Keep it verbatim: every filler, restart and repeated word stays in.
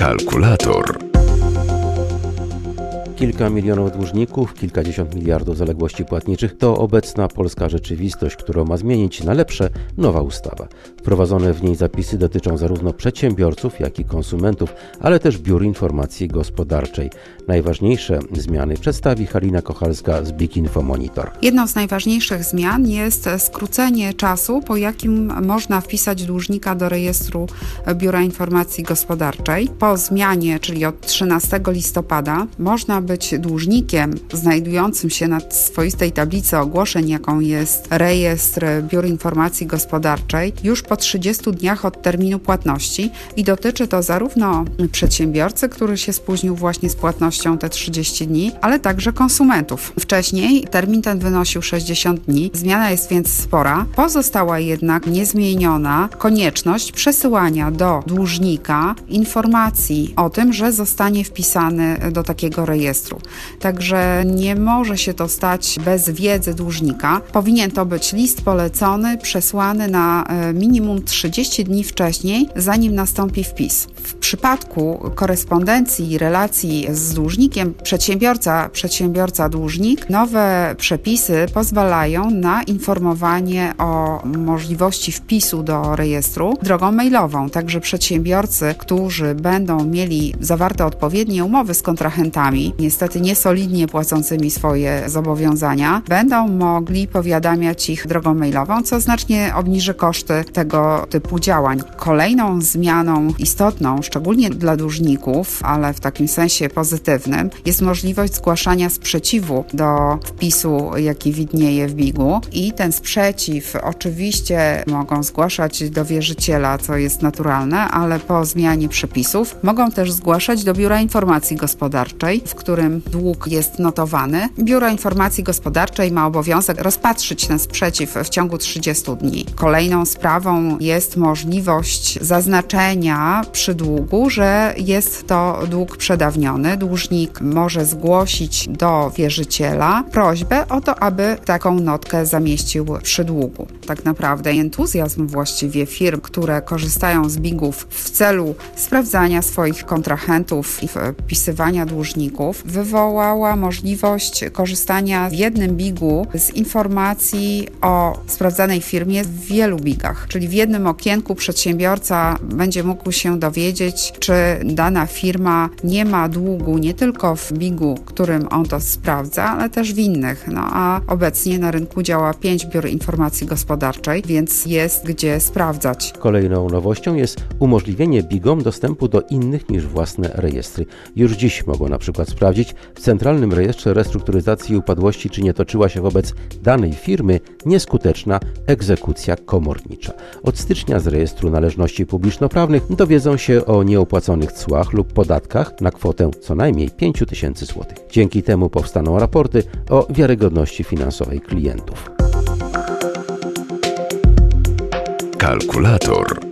Kalkulator. Kilka milionów dłużników, kilkadziesiąt miliardów zaległości płatniczych to obecna polska rzeczywistość, którą ma zmienić na lepsze nowa ustawa. Wprowadzone w niej zapisy dotyczą zarówno przedsiębiorców, jak i konsumentów, ale też biur informacji gospodarczej. Najważniejsze zmiany przedstawi Halina Kochalska z Big Info Monitor. Jedną z najważniejszych zmian jest skrócenie czasu, po jakim można wpisać dłużnika do rejestru Biura Informacji Gospodarczej. Po zmianie, czyli od trzynastego listopada, można być dłużnikiem znajdującym się na swoistej tablicy ogłoszeń, jaką jest rejestr Biur Informacji Gospodarczej, już po trzydziestu dniach od terminu płatności i dotyczy to zarówno przedsiębiorcy, który się spóźnił właśnie z płatnością te trzydzieści dni, ale także konsumentów. Wcześniej termin ten wynosił sześćdziesiąt dni. Zmiana jest więc spora. Pozostała jednak niezmieniona konieczność przesyłania do dłużnika informacji o tym, że zostanie wpisany do takiego rejestru. Także nie może się to stać bez wiedzy dłużnika. Powinien to być list polecony, przesłany na minimum trzydzieści dni wcześniej, zanim nastąpi wpis. W przypadku korespondencji i relacji z dłużnikiem przedsiębiorca, przedsiębiorca dłużnik, nowe przepisy pozwalają na informowanie o możliwości wpisu do rejestru drogą mailową. Także przedsiębiorcy, którzy będą mieli zawarte odpowiednie umowy z kontrahentami, niestety niesolidnie płacącymi swoje zobowiązania, będą mogli powiadamiać ich drogą mailową, co znacznie obniży koszty tego typu działań. Kolejną zmianą istotną, szczególnie dla dłużników, ale w takim sensie pozytywnym, jest możliwość zgłaszania sprzeciwu do wpisu, jaki widnieje w bigu, i ten sprzeciw oczywiście mogą zgłaszać do wierzyciela, co jest naturalne, ale po zmianie przepisów mogą też zgłaszać do Biura Informacji Gospodarczej, w którym dług jest notowany. Biuro Informacji Gospodarczej ma obowiązek rozpatrzyć ten sprzeciw w ciągu trzydziestu dni. Kolejną sprawą jest możliwość zaznaczenia przy długu, że jest to dług przedawniony. Dłużnik może zgłosić do wierzyciela prośbę o to, aby taką notkę zamieścił przy długu. Tak naprawdę entuzjazm właściwie firm, które korzystają z bigów w celu sprawdzania swoich kontrahentów i wpisywania dłużników, wywołała możliwość korzystania w jednym bigu z informacji o sprawdzanej firmie w wielu bigach. Czyli w jednym okienku przedsiębiorca będzie mógł się dowiedzieć, czy dana firma nie ma długu nie tylko w bigu, którym on to sprawdza, ale też w innych. No a obecnie na rynku działa pięć biur informacji gospodarczej, więc jest gdzie sprawdzać. Kolejną nowością jest umożliwienie bigom dostępu do innych niż własne rejestry. Już dziś mogą na przykład sprawdzić w Centralnym Rejestrze Restrukturyzacji i Upadłości, czy nie toczyła się wobec danej firmy nieskuteczna egzekucja komornicza. Od stycznia z Rejestru Należności Publiczno-Prawnych dowiedzą się o nieopłaconych cłach lub podatkach na kwotę co najmniej pięć tysięcy złotych. Dzięki temu powstaną raporty o wiarygodności finansowej klientów. Kalkulator.